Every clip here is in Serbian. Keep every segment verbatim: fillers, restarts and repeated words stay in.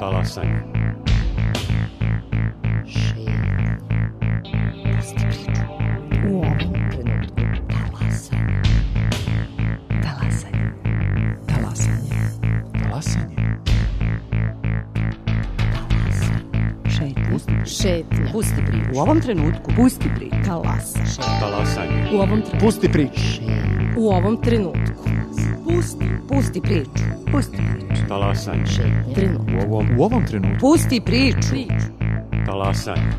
Talasanje. U ovom trenutku talasanje. Talasanje. Talasanje. Talasanje. Šetnja. Šetnja. Pusti priču. U ovom trenutku Pusti priču. talasanje. Talasanje. U ovom trenutku. Pusti priču. U ovom trenutku. Pusti. Pusti priču. Pusti priču. Talasanje. Šetnja. Trenutku. U ovom U ovom trenutku. Pusti priču. talasanje.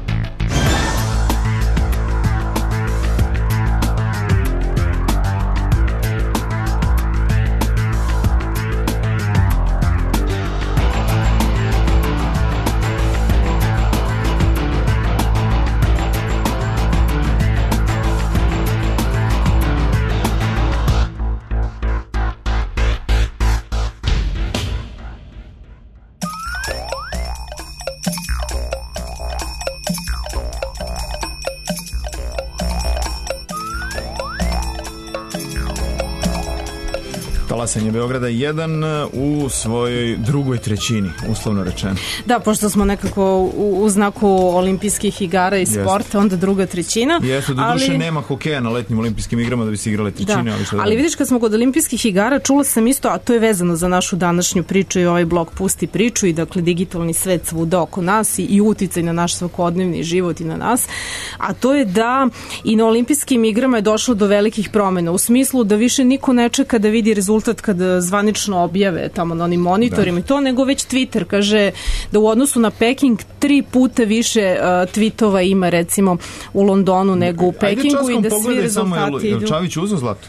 Talasanje Beograda jedan u svojoj drugoj trećini, uslovno rečeno. Da, pošto smo nekako u, u znaku olimpijskih igara i sporta, Jeste. onda druga trećina. Jeste, do duše ali... nema hokeja na letnjim olimpijskim igrama da bi se igrale trećine. Da. Ali, šta ali vidiš, kad smo kod olimpijskih igara, čula sam isto, a to je vezano za našu današnju priču i ovaj blog Pusti priču i dakle digitalni svet svuda oko nas i, i uticaj na naš svakodnevni život i na nas, a to je da i na olimpijskim igrama je došlo do velikih promena, u smislu da više niko ne čeka da vidi rezultat kada zvanično objave tamo na onim monitorima da. i to, nego već Twitter kaže da u odnosu na Peking tri puta više uh, tweetova ima recimo u Londonu nego u Pekingu i da svi rezultati idu. Ajde Čavić uzeo zlato?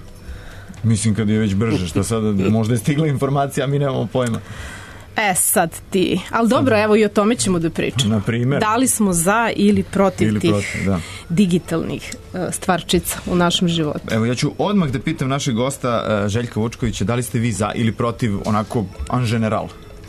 Mislim kad je već brže, šta sada možda je stigla informacija, a mi nemamo pojma. E sad ti, ali dobro, evo i o tome ćemo da pričamo. Na primjer. Da li smo za ili protiv ili tih protiv, da. digitalnih uh, stvarčica u našem životu? Evo, ja ću odmah da pitam našeg gosta uh, Željka Vučkovića, da li ste vi za ili protiv onako en general?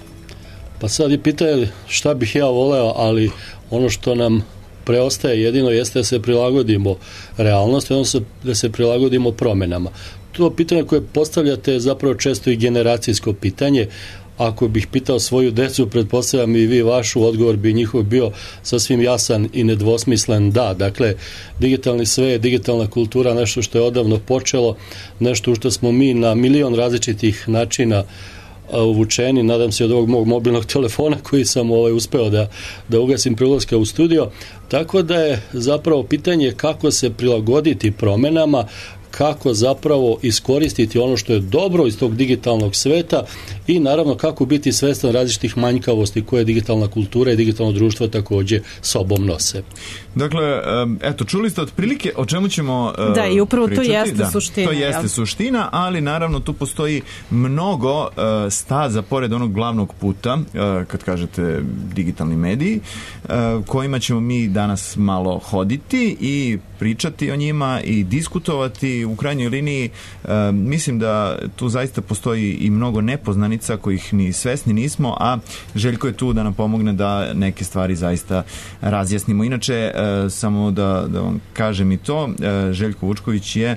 Pa sad je pitanje šta bih ja voleo, ali ono što nam preostaje jedino jeste da se prilagodimo realnosti, odnosno da se prilagodimo promenama. To pitanje koje postavljate je zapravo često i generacijsko pitanje. Ako bih pitao svoju decu, pretpostavljam i vi vašu, odgovor bi njihov bio sasvim jasan i nedvosmislen da. Dakle, digitalni svet, digitalna kultura, nešto što je odavno počelo, nešto što smo mi na milion različitih načina uvučeni, nadam se od ovog mog mobilnog telefona koji sam ovaj, uspeo da, da ugasim pre ulaska u studio. Tako da je zapravo pitanje kako se prilagoditi promenama, kako zapravo iskoristiti ono što je dobro iz tog digitalnog sveta i naravno kako biti svestan različitih manjkavosti koje digitalna kultura i digitalno društvo takođe sobom nose. Dakle, eto, čuli ste otprilike o čemu ćemo Da, i upravo pričati. to jeste da, suština. To jeste jel? suština, ali naravno tu postoji mnogo staza pored onog glavnog puta, kad kažete digitalni mediji, kojima ćemo mi danas malo hoditi i pričati o njima i diskutovati. U krajnjoj liniji mislim da tu zaista postoji i mnogo nepoznanica kojih ni svesni nismo, a Željko je tu da nam pomogne da neke stvari zaista razjasnimo. Inače, samo da, da vam kažem i to, Željko Vučković je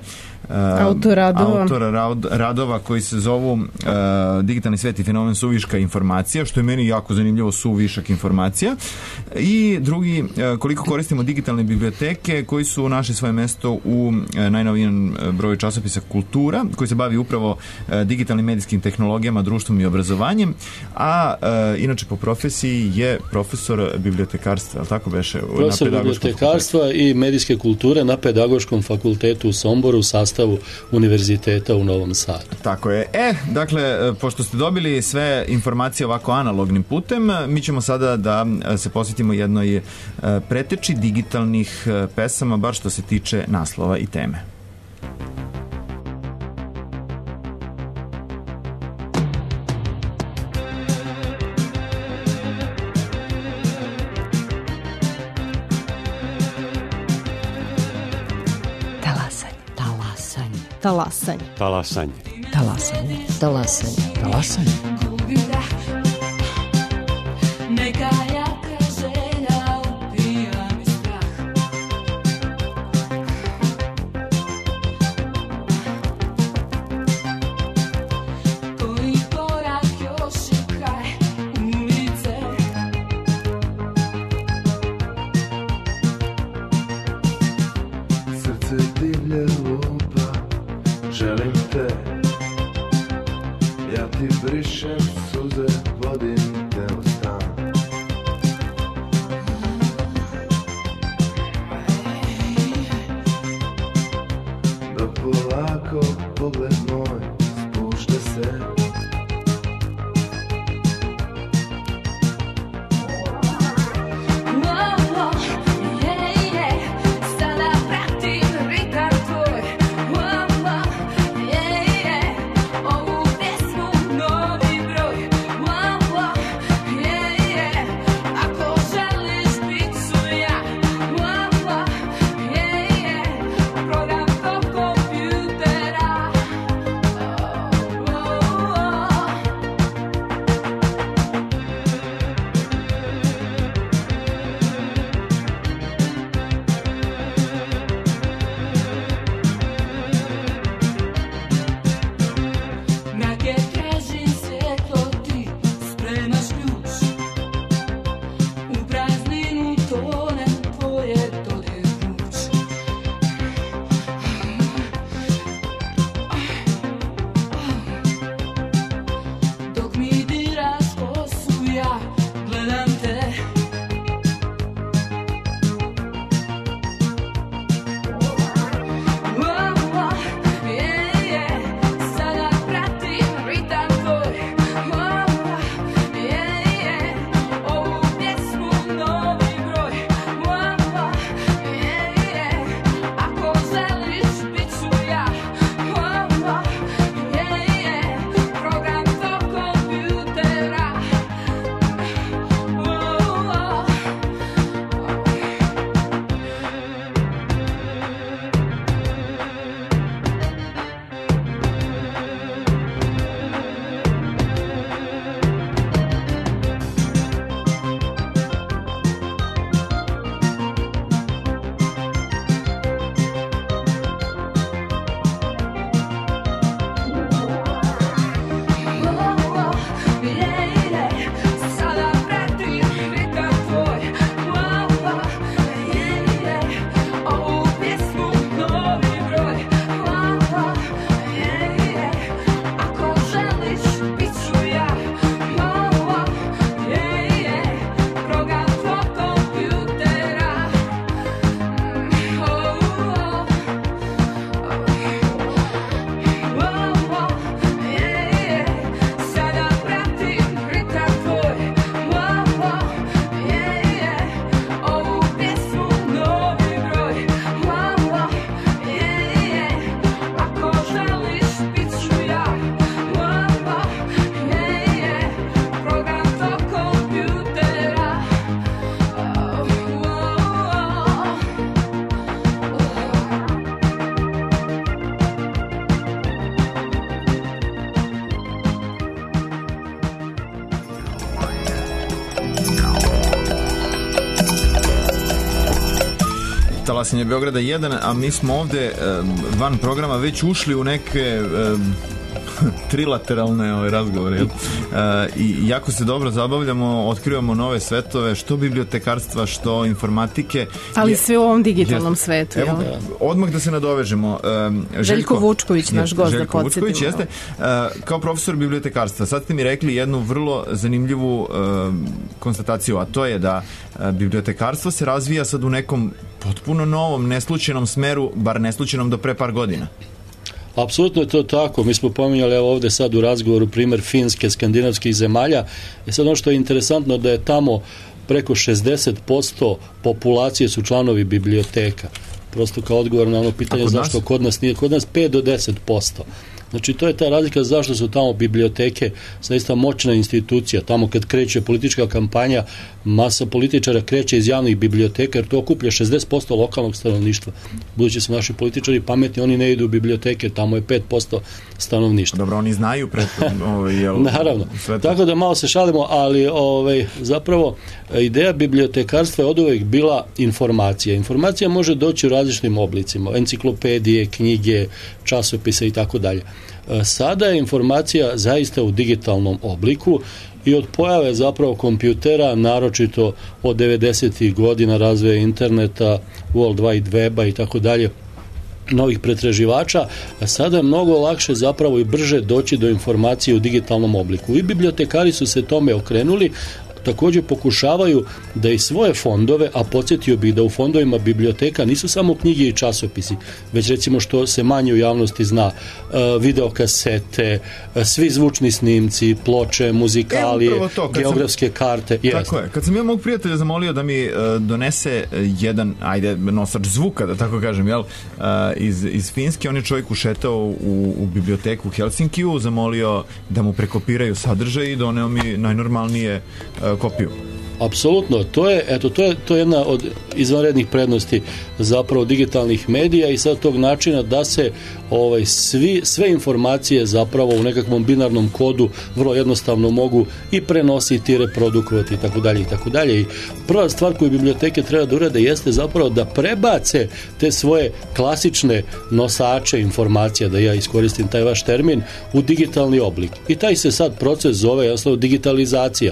autor radova. autora radova koji se zovu uh, Digitalni svet i fenomen suviška informacija, što je meni jako zanimljivo, suvišak informacija, i drugi, uh, koliko koristimo digitalne biblioteke koji su našli svoje mesto u uh, najnovijem broju časopisa Kultura, koji se bavi upravo uh, digitalnim medijskim tehnologijama, društvom i obrazovanjem, a uh, inače po profesiji je profesor bibliotekarstva, ali tako beše? Profesor bibliotekarstva fakultetu. I medijske kulture na Pedagoškom fakultetu u Somboru, sastavu Univerziteta u Novom Sadu. Tako je. E, dakle, pošto ste dobili sve informacije ovako analognim putem, mi ćemo sada da se posvetimo jednoj preteči digitalnih pesama, bar što se tiče naslova i teme. Talasanje. Talasanje. Talasanje. Talasanje. Talasanje. Neka jaka želja upija mi strah. Koji korak još je kraj ulice želim te. Ja ti brišem suze, vodim te u stan. Dok polako pogled moj spušta se. Talasanje Beograda jedan, a mi smo ovde van programa već ušli u neke trilateralne ove razgovore. Uh, I jako se dobro zabavljamo, otkrivamo nove svetove, što bibliotekarstva, što informatike. Ali je, sve u ovom digitalnom je, svetu. Evo, ja. Odmah da se nadovežemo. Um, Željko, Željko Vučković, naš gost, Željko da podsjetimo. Vučković, jeste. Uh, kao profesor bibliotekarstva, sad ste mi rekli jednu vrlo zanimljivu uh, konstataciju, a to je da uh, bibliotekarstvo se razvija sad u nekom potpuno novom, neslučajnom smeru, bar neslučajnom do pre par godina. Apsolutno je to tako. Mi smo pominjali evo ovde sad u razgovoru primer Finske, skandinavskih zemalja. I sad ono što je interesantno da je tamo preko šezdeset posto populacije su članovi biblioteka. Prosto kao odgovor na ono pitanje zašto kod nas nije. Kod nas pet do deset posto. Znači, to je ta razlika zašto su tamo biblioteke zaista moćna institucija. Tamo kad kreće politička kampanja, masa političara kreće iz javnih biblioteka, jer to okuplja šezdeset posto lokalnog stanovništva. Budući su naši političari pametni, oni ne idu u biblioteke, tamo je pet posto stanovništva. Dobro, oni znaju pre ovaj, jel, naravno. Tako da malo se šalimo, ali ovaj, zapravo ideja bibliotekarstva je od uvek bila informacija. Informacija može doći u različitim oblicima, enciklopedije, knjige, časopise i tako dalje. Sada je informacija zaista u digitalnom obliku i od pojave zapravo kompjutera, naročito od devedesetih godina razvoja interneta, World Wide Weba i tako dalje, novih pretraživača, a sada je mnogo lakše zapravo i brže doći do informacije u digitalnom obliku. I bibliotekari su se tome okrenuli, također pokušavaju da i svoje fondove, a podsjetio bih da u fondovima biblioteka nisu samo knjige i časopisi, već recimo što se manje u javnosti zna, videokasete, svi zvučni snimci, ploče, muzikalije, e, to, geografske sam, karte. Tako jest. je. Kad sam ja mog prijatelja zamolio da mi uh, donese jedan, ajde, nosač zvuka, da tako kažem, jel, uh, iz, iz Finske, on je čovjek ušetao u, u biblioteku u Helsinkiju, zamolio da mu prekopiraju sadržaj i doneo mi najnormalnije uh, kopiju. Apsolutno, to je, eto, to je, to je jedna od izvanrednih prednosti zapravo digitalnih medija i sad tog načina da se ovaj, svi, sve informacije zapravo u nekakvom binarnom kodu vrlo jednostavno mogu i prenositi, reprodukovati i tako dalje i tako dalje. I prva stvar koju biblioteke treba da urade jeste zapravo da prebace te svoje klasične nosače informacija, da ja iskoristim taj vaš termin, u digitalni oblik. I taj se sad proces zove jasno digitalizacija.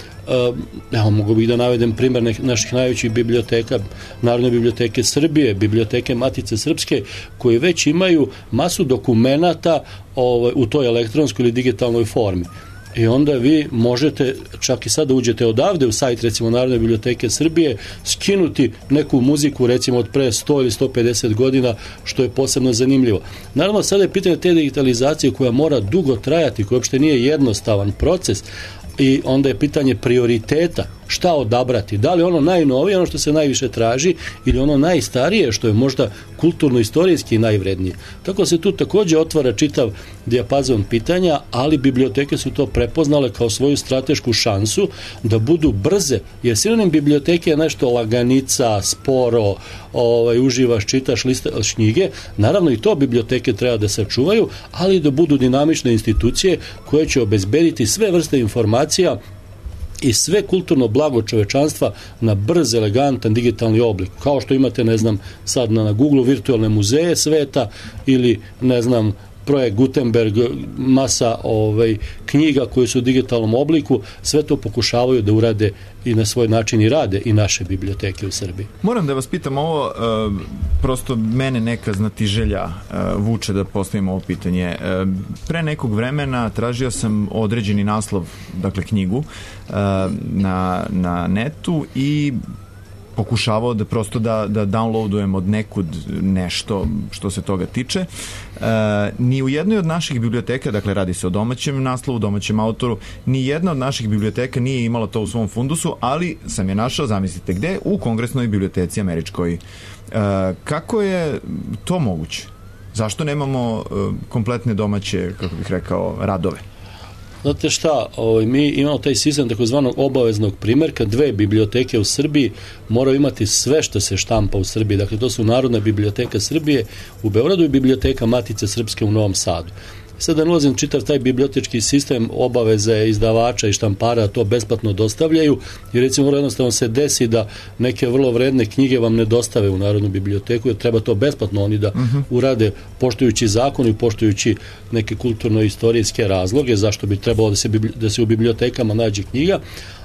Evo, mogu bih da navedem primjer naših najvećih biblioteka, Narodne biblioteke Srbije, biblioteke Matice Srpske, koje već imaju masu dokumenata ovaj, u toj elektronskoj ili digitalnoj formi. I onda vi možete, čak i sada uđete odavde u sajt recimo Narodne biblioteke Srbije, skinuti neku muziku recimo od pre sto ili sto pedeset godina, što je posebno zanimljivo. Naravno, sada je pitanje te digitalizacije koja mora dugo trajati, koja uopšte nije jednostavan proces, i onda je pitanje prioriteta, šta odabrati, da li ono najnovije, ono što se najviše traži, ili ono najstarije, što je možda kulturno-istorijski najvrednije. Tako se tu također otvara čitav dijapazon pitanja, ali biblioteke su to prepoznale kao svoju stratešku šansu da budu brze, jer sinonim biblioteke je nešto laganica, sporo, ovaj, uživaš, čitaš, listaš knjige, naravno i to biblioteke treba da sačuvaju, ali da budu dinamične institucije koje će obezbediti sve vrste informacija i sve kulturno blago čovečanstva na brz, elegantan, digitalni oblik. Kao što imate, ne znam, sad na, na Google virtualne muzeje sveta ili, ne znam, projekt Gutenberg, masa ovaj, knjiga koje su u digitalnom obliku, sve to pokušavaju da urade i na svoj način i rade i naše biblioteke u Srbiji. Moram da vas pitam ovo, uh, prosto mene neka znatiželja uh, vuče da postavim ovo pitanje. Uh, pre nekog vremena tražio sam određeni naslov, dakle knjigu, uh, na, na netu i pokušavao da prosto da, da downloadujem od nekud nešto što se toga tiče. E, ni u jednoj od naših biblioteka, dakle radi se o domaćem naslovu, domaćem autoru, ni jedna od naših biblioteka nije imala to u svom fundusu, ali sam je našao, zamislite gde, u Kongresnoj biblioteci američkoj. E, kako je to moguće? Zašto nemamo e, kompletne domaće, kako bih rekao, radove? Znate šta, ovaj, mi imamo taj sistem takozvanog obaveznog primjerka, dve biblioteke u Srbiji moraju imati sve što se štampa u Srbiji, dakle to su Narodna biblioteka Srbije u Beogradu i biblioteka Matice Srpske u Novom Sadu. Sada ne ulazim čitav taj bibliotečki sistem, obaveze izdavača i štampara to besplatno dostavljaju i recimo vrlo jednostavno se desi da neke vrlo vredne knjige vam ne dostave u Narodnu biblioteku jer treba to besplatno oni da uh-huh. urade poštujući zakon i poštujući neke kulturno-istorijske razloge zašto bi trebalo da se, da se u bibliotekama nađe knjiga,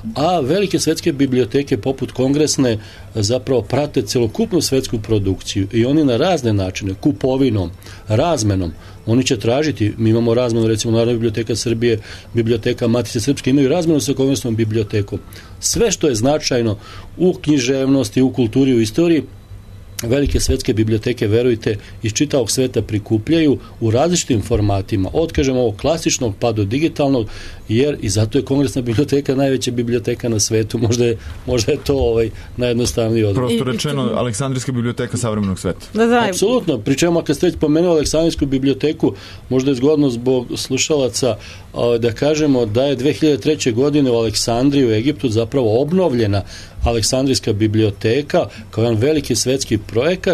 a velike svetske biblioteke poput Kongresne zapravo prate celokupnu svetsku produkciju i oni na razne načine, kupovinom, razmenom, oni će tražiti, mi imamo razmenu recimo Narodna biblioteka Srbije, biblioteka Matice Srpske, imaju razmenu sa Kongresnom bibliotekom. Sve što je značajno u književnosti, u kulturi, u istoriji, velike svetske biblioteke, verujte, iz čitavog sveta prikupljaju u različitim formatima, od, kažem, ovog klasičnog pa do digitalnog, jer i zato je Kongresna biblioteka najveća biblioteka na svetu, možda je, možda je to ovaj, najjednostavniji odgovor. Prosto rečeno, Aleksandrijska biblioteka savremenog sveta. Da, da. Apsolutno, pri čemu kad ste već pomenuli Aleksandrijsku biblioteku, možda je zgodno zbog slušalaca da kažemo da je dve hiljade treće. godine u Aleksandriji u Egiptu zapravo obnovljena Aleksandrijska biblioteka kao jedan veliki svetski projekat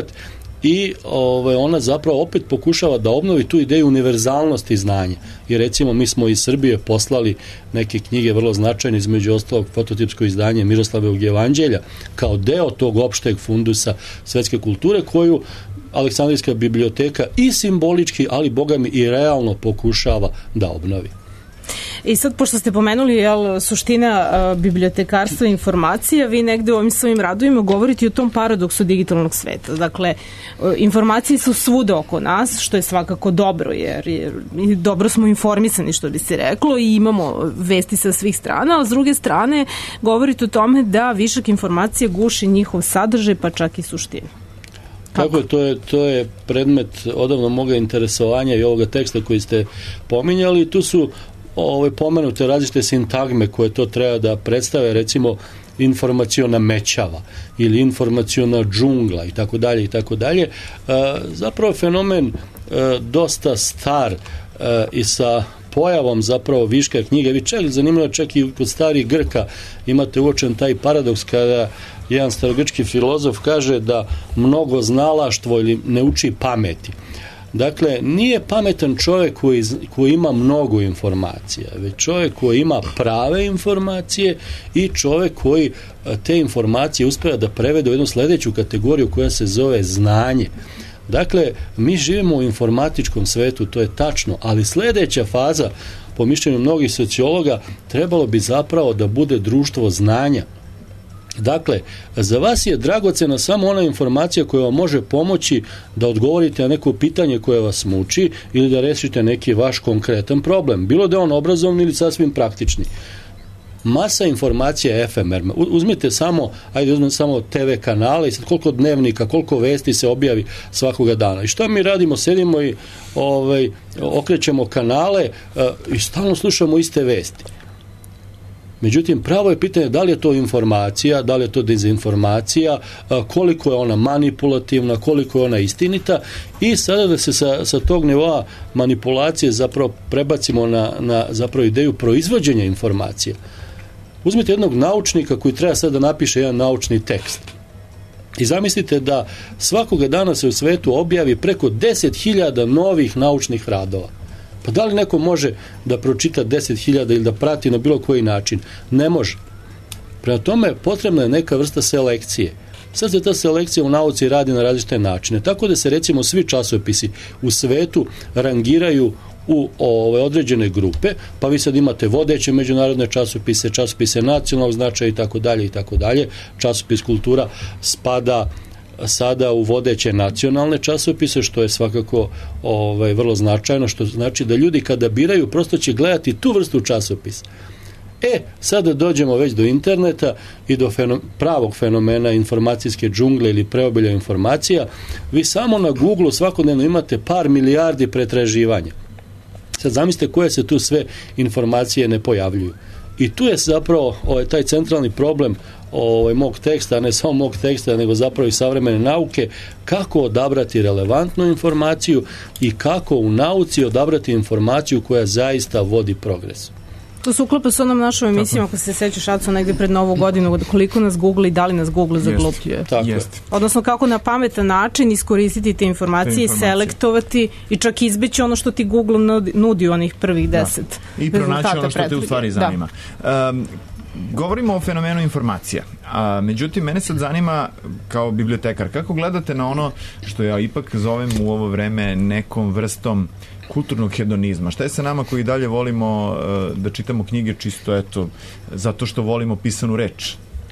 i ovaj, ona zapravo opet pokušava da obnovi tu ideju univerzalnosti znanja. I recimo mi smo iz Srbije poslali neke knjige vrlo značajne, između ostalog fototipsko izdanje Miroslavljevog evanđelja kao deo tog opšteg fundusa svetske kulture koju Aleksandrijska biblioteka i simbolički, ali bogami i realno pokušava da obnovi. I sad, pošto ste pomenuli jel, suština a, bibliotekarstva i informacija, vi negde u ovim svojim radovima govorite o tom paradoksu digitalnog sveta. Dakle, informacije su svuda oko nas, što je svakako dobro, jer, jer dobro smo informisani, što bi se reklo, i imamo vesti sa svih strana, a s druge strane govorite o tome da višak informacija guši njihov sadržaj, pa čak i suštinu. Tako je, to je, to je predmet odavno moga interesovanja i ovoga teksta koji ste pominjali. Tu su ove pomenute različite sintagme koje to treba da predstave, recimo informaciona mećava ili informaciona džungla i tako dalje i tako dalje. Zapravo fenomen e, dosta star e, i sa pojavom zapravo viška knjige. Vi čak, zanimljivo, čak i kod starih Grka imate uočen taj paradoks kada jedan starogrčki filozof kaže da mnogo znalaštvo ili ne uči pameti. Dakle, nije pametan čovjek koji, koji ima mnogo informacija, već čovjek koji ima prave informacije i čovjek koji te informacije uspeva da prevede u jednu sljedeću kategoriju koja se zove znanje. Dakle, mi živimo u informatičkom svetu, to je tačno, ali sljedeća faza, po mišljenju mnogih sociologa, trebalo bi zapravo da bude društvo znanja. Dakle, za vas je dragocena samo ona informacija koja vam može pomoći da odgovorite na neko pitanje koje vas muči ili da rešite neki vaš konkretan problem. Bilo da je on obrazovni ili sasvim praktični. Masa informacija je efemerna. Uzmite samo, ajde uzmite samo te ve kanale i sad koliko dnevnika, koliko vesti se objavi svakoga dana. I što mi radimo? Sedimo i ovaj, okrećemo kanale uh, i stalno slušamo iste vesti. Međutim, pravo je pitanje da li je to informacija, da li je to dezinformacija, koliko je ona manipulativna, koliko je ona istinita i sada da se sa, sa tog nivoa manipulacije zapravo prebacimo na, na zapravo ideju proizvođenja informacija. Uzmite jednog naučnika koji treba sad da napiše jedan naučni tekst i zamislite da svakoga dana se u svetu objavi preko deset hiljada novih naučnih radova. Pa da li neko može da pročita deset hiljada ili da prati na bilo koji način? Ne može. Prema tome, potrebna je neka vrsta selekcije. Sad se ta selekcija u nauci radi na različite načine. Tako da se recimo svi časopisi u svetu rangiraju u ove određene grupe, pa vi sad imate vodeće međunarodne časopise, časopise nacionalnog značaja i tako dalje i tako dalje. Časopis Kultura spada sada u vodeće nacionalne časopise, što je svakako ovaj, vrlo značajno, što znači da ljudi kada biraju prosto će gledati tu vrstu časopisa. E, sada dođemo već do interneta i do fenom, pravog fenomena informacijske džungle ili preobilja informacija. Vi samo na Google svakodnevno imate par milijardi pretraživanja. Sad zamislite koje se tu sve informacije ne pojavljuju. I tu je zapravo ovaj, taj centralni problem ovaj, mog teksta, ne samo mog teksta, nego zapravo i savremene nauke, kako odabrati relevantnu informaciju i kako u nauci odabrati informaciju koja zaista vodi progres. To se uklapa s onom našom emisijom, ako se sećaš, Aco, negde pred Novu godinu, koliko nas Google i da li nas Google zaglupljuje. Jest. Odnosno, kako na pametan način iskoristiti te informacije, informacije. selektovati i čak izbeći ono što ti Google nudi, nudi onih prvih deset da. I pronaći ono što te u stvari zanima. Da. Um, Govorimo o fenomenu informacija, a međutim mene sad zanima kao bibliotekar, kako gledate na ono što ja ipak zovem u ovo vreme nekom vrstom kulturnog hedonizma? Šta je sa nama koji dalje volimo uh, da čitamo knjige čisto eto zato što volimo pisanu reč?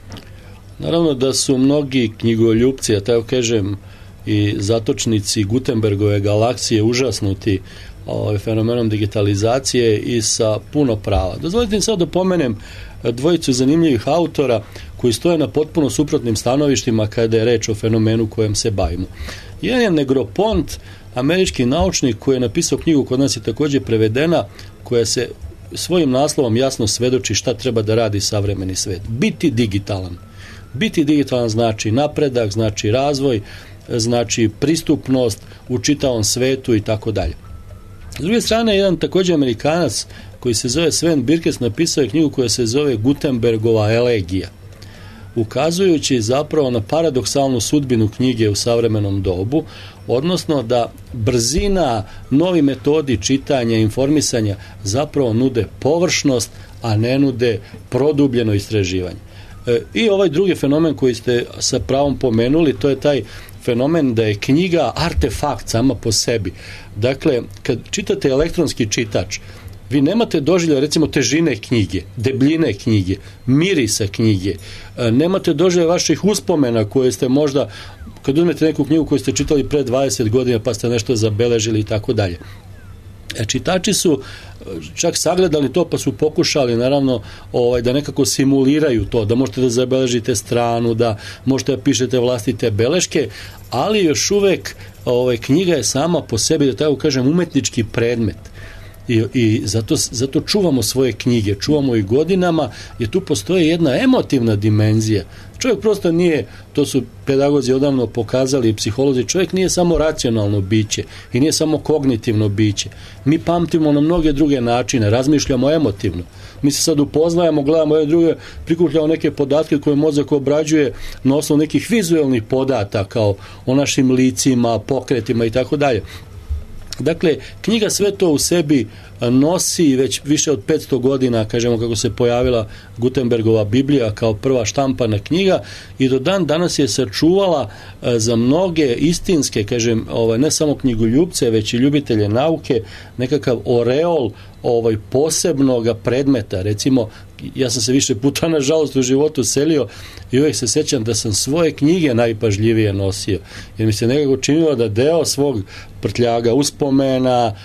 Naravno da su mnogi knjigoljupci, ja tako kažem, i zatočnici Gutenbergove galaksije užasnuti ovaj, fenomenom digitalizacije i sa puno prava. Dozvolite mi sad da pomenem dvojicu zanimljivih autora koji stoje na potpuno suprotnim stanovištima kada je reč o fenomenu kojem se bavimo. Jedan je Negropont, američki naučnik koji je napisao knjigu, kod nas je također prevedena, koja se svojim naslovom jasno svedoči šta treba da radi savremeni svet. Biti digitalan. Biti digitalan znači napredak, znači razvoj, znači pristupnost u čitavom svetu i tako dalje. S druge strane, jedan također Amerikanac koji se zove Sven Birkes napisao je knjigu koja se zove Gutenbergova elegija, ukazujući zapravo na paradoksalnu sudbinu knjige u savremenom dobu, odnosno da brzina, novi metodi čitanja, informisanja zapravo nude površnost, a ne nude produbljeno istraživanje. E, I ovaj drugi fenomen koji ste sa pravom pomenuli, to je taj fenomen da je knjiga artefakt sama po sebi. Dakle, kad čitate elektronski čitač, Vi nemate doživlja, recimo, težine knjige, debljine knjige, mirisa knjige, nemate doživlja vaših uspomena koje ste možda, kad uzmete neku knjigu koju ste čitali pre dvadeset godina pa ste nešto zabeležili i tako dalje. Čitači su čak sagledali to pa su pokušali naravno ovaj, da nekako simuliraju to, da možete da zabeležite stranu, da možete da pišete vlastite beleške, ali još uvek ovaj, knjiga je sama po sebi, da tako kažem, umetnički predmet. I, i zato, zato čuvamo svoje knjige, čuvamo ih godinama, jer tu postoji jedna emotivna dimenzija. Čovjek prosto nije, to su pedagozi odavno pokazali i psiholozi, čovjek nije samo racionalno biće i nije samo kognitivno biće. Mi pamtimo na mnoge druge načine, razmišljamo emotivno. Mi se sad upoznajemo, gledamo jedne druge, prikupljamo neke podatke koje mozak obrađuje na osnovu nekih vizuelnih podataka, kao o našim licima, pokretima i tako dalje. Dakle, knjiga sve to u sebi nosi već više od petsto godina, kažemo, kako se pojavila Gutenbergova Biblija kao prva štampana knjiga, i do dan danas je sačuvala za mnoge istinske, kažem, ovaj, ne samo knjigoljupce, već i ljubitelje nauke, nekakav oreol ovaj, posebnog predmeta. Recimo, ja sam se više puta, nažalost, u životu selio i uvijek se sjećam da sam svoje knjige najpažljivije nosio, jer mi se nekako činilo da deo svog prtljaga, uspomena,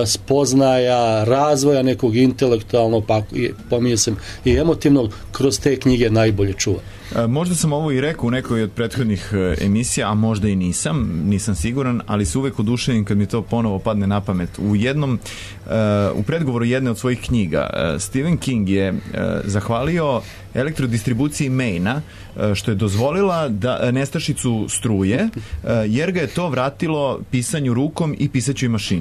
spoznaja, razvoja nekog intelektualnog, pa pominje sam i emotivnog, kroz te knjige najbolje čuva. Možda sam ovo i rekao u nekoj od prethodnih emisija, a možda i nisam, nisam siguran, ali se uvek oduševim kad mi to ponovo padne na pamet. U jednom, u predgovoru jedne od svojih knjiga, Stephen King je zahvalio elektrodistribuciji Maina što je dozvolila da nestašicu struje, jer ga je to vratilo pisanju rukom i pisaćoj mašini.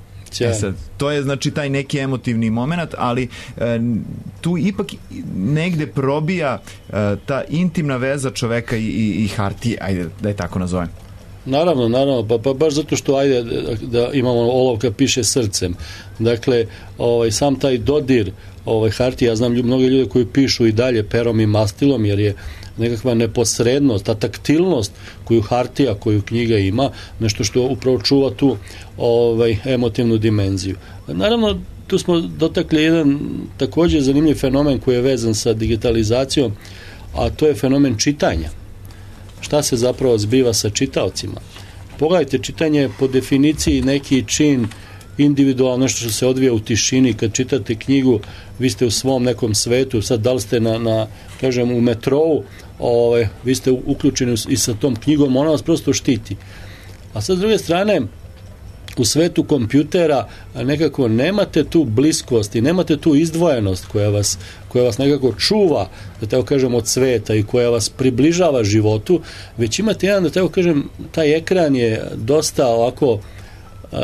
E sad, to je znači taj neki emotivni moment, ali e, tu ipak negde probija e, ta intimna veza čoveka i, i, i hartije, ajde da je tako nazovem. Naravno, naravno, pa, pa baš zato što ajde da imamo olovka piše srcem. Dakle, ovaj, sam taj dodir ovaj, hartije, ja znam ljub, mnoge ljude koji pišu i dalje perom i mastilom, jer je nekakva neposrednost, ta taktilnost koju hartija, koju knjiga ima, nešto što upravo čuva tu ovaj, emotivnu dimenziju. Naravno, tu smo dotakli jedan također zanimljiv fenomen koji je vezan sa digitalizacijom, a to je fenomen čitanja. Šta se zapravo zbiva sa čitaocima? Pogledajte, čitanje je po definiciji neki čin individualno, nešto što se odvija u tišini. Kad čitate knjigu, vi ste u svom nekom svetu, sad da li ste na, na kažem, u metrou, ovaj, vi ste uključeni i sa tom knjigom, ona vas prosto štiti. A sad s druge strane, u svetu kompjutera nekako nemate tu bliskost i nemate tu izdvojenost koja vas, koja vas nekako čuva, da tako kažem, od sveta i koja vas približava životu, već imate jedan, da tako kažem, taj ekran je dosta ovako, uh,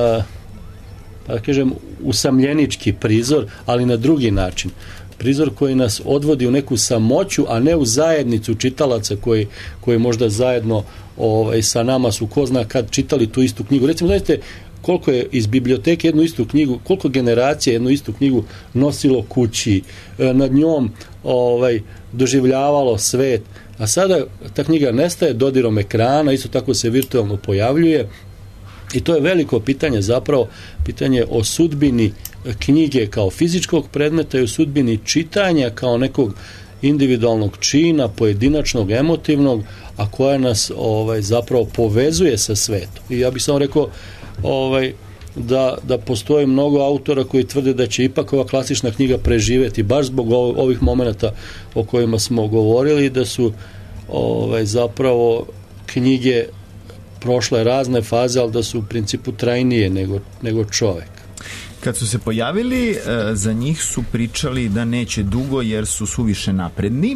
da kažem, usamljenički prizor, ali na drugi način. Prizor koji nas odvodi u neku samoću, a ne u zajednicu čitalaca koji, koji možda zajedno ovaj, sa nama su ko zna kad čitali tu istu knjigu. Recimo, znate koliko je iz biblioteke jednu istu knjigu, koliko generacija jednu istu knjigu nosilo kući, nad njom ovaj, doživljavalo svet, a sada ta knjiga nestaje dodirom ekrana, isto tako se virtualno pojavljuje. I to je veliko pitanje, zapravo pitanje o sudbini knjige kao fizičkog predmeta i o sudbini čitanja kao nekog individualnog čina, pojedinačnog, emotivnog, a koja nas ovaj, zapravo povezuje sa svetom. I ja bih samo rekao ovaj, da, da postoji mnogo autora koji tvrde da će ipak ova klasična knjiga preživeti baš zbog ovih momenata o kojima smo govorili, da su ovaj, zapravo knjige prošle razne faze, ali da su u principu trajnije nego, nego čovek. Kad su se pojavili, za njih su pričali da neće dugo jer su suviše napredni,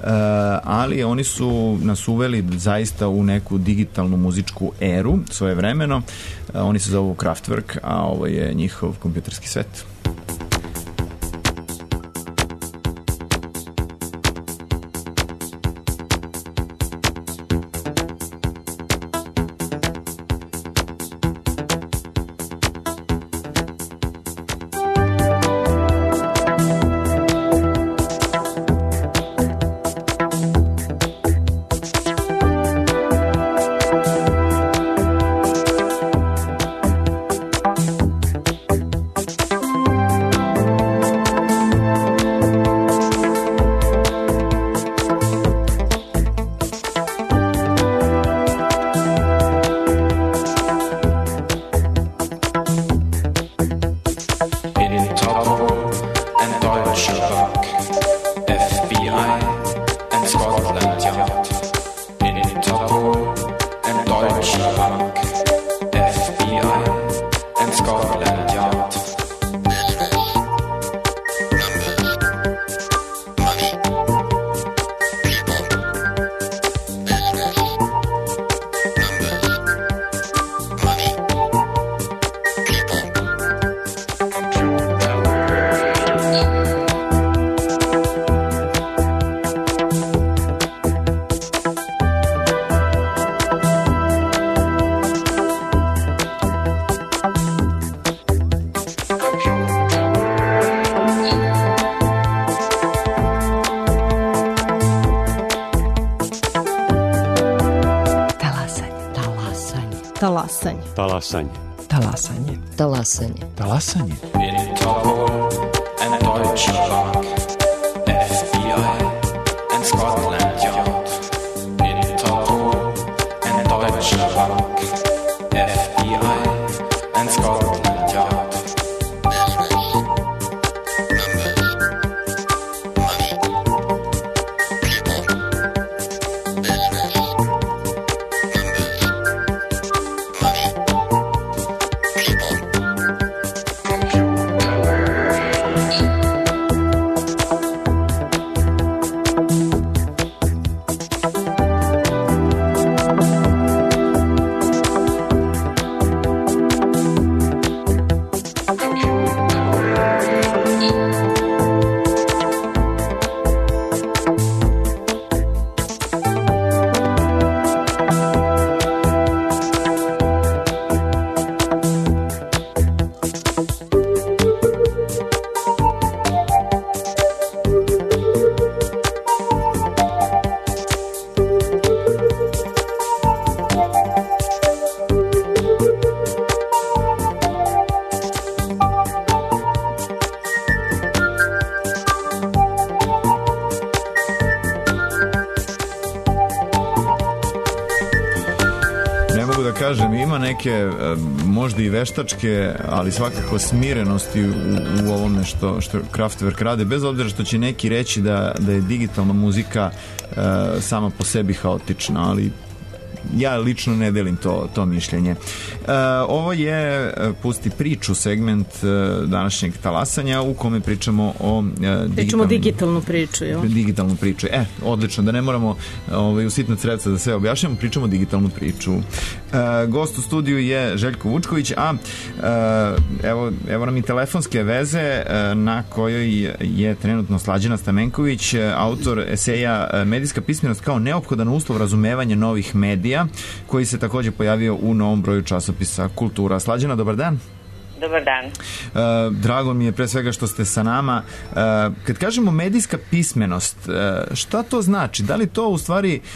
ali oni su nas uveli zaista u neku digitalnu muzičku eru svoje vremeno. Oni se zovu Kraftwerk, a ovo je njihov kompjuterski svet. Talasanje. Talasanje. Talasanje. Talasanje. In Topol and Deutschland, F B I and Scotland Yard. In Topol and Deutschland, F B I and Scotland Yard. Kažem, ima neke možda i veštačke, ali svakako smirenosti u, u ovome što, što Kraftwerk rade, bez obzira što će neki reći da, da je digitalna muzika e, sama po sebi haotična, ali ja lično ne delim to, to mišljenje. E, ovo je Pusti priču, segment e, današnjeg talasanja u kome pričamo o e, pričamo digitalnu priču, jo? Digitalnu priču. E, odlično, da ne moramo ovaj, u sitna sredstva da sve objašnjamo, pričamo digitalnu priču. E, gost u studiju je Željko Vučković, a e, evo, evo nam i telefonske veze e, na kojoj je trenutno Slađana Stamenković, autor eseja Medijska pismenost kao neophodan uslov razumevanja novih medija, koji se takođe pojavio u novom broju časopisa Kultura. Slađana, dobar dan. Dobar dan. E, drago mi je pre svega što ste sa nama. E, kad kažemo medijska pismenost, e, šta to znači? Da li to u stvari e,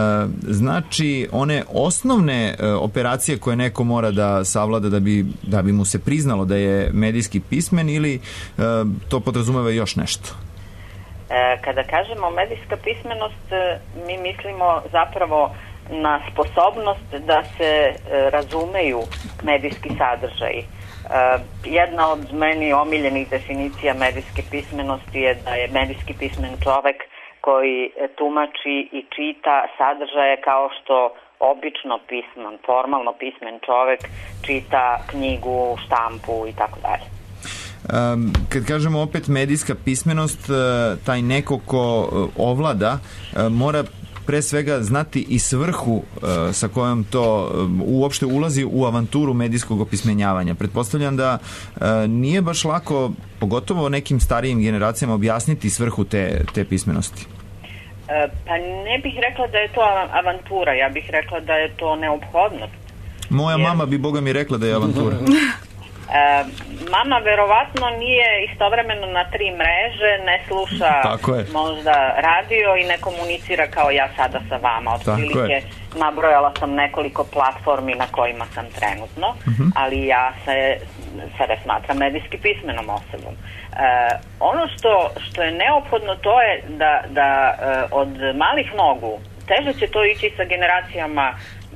znači one osnovne e, operacije koje neko mora da savlada da bi, da bi mu se priznalo da je medijski pismen ili e, to podrazumeva još nešto? E, kada kažemo medijska pismenost, mi mislimo zapravo na sposobnost da se e, razumeju medijski sadržaji. E, jedna od meni omiljenih definicija medijske pismenosti je da je medijski pismen čovek koji tumači i čita sadržaje kao što obično pisman, formalno pismen čovek čita knjigu, štampu i tako dalje. Um, kad kažemo opet medijska pismenost, taj neko ko ovlada mora pre svega znati i svrhu uh, sa kojom to um, uopšte ulazi u avanturu medijskog opismenjavanja. Pretpostavljam da uh, nije baš lako, pogotovo nekim starijim generacijama, objasniti svrhu te, te pismenosti. E, pa ne bih rekla da je to avantura, ja bih rekla da je to neophodnost. Moja Jer... mama bi Boga mi rekla da je avantura. E, mama verovatno nije istovremeno na tri mreže, ne sluša možda radio i ne komunicira kao ja sada sa vama. Od prilike nabrojala sam nekoliko platformi na kojima sam trenutno, uh-huh. ali ja se sada smatram medijski pismenom osobom. E, ono što, što je neophodno to je da, da e, od malih nogu, teže će to ići sa generacijama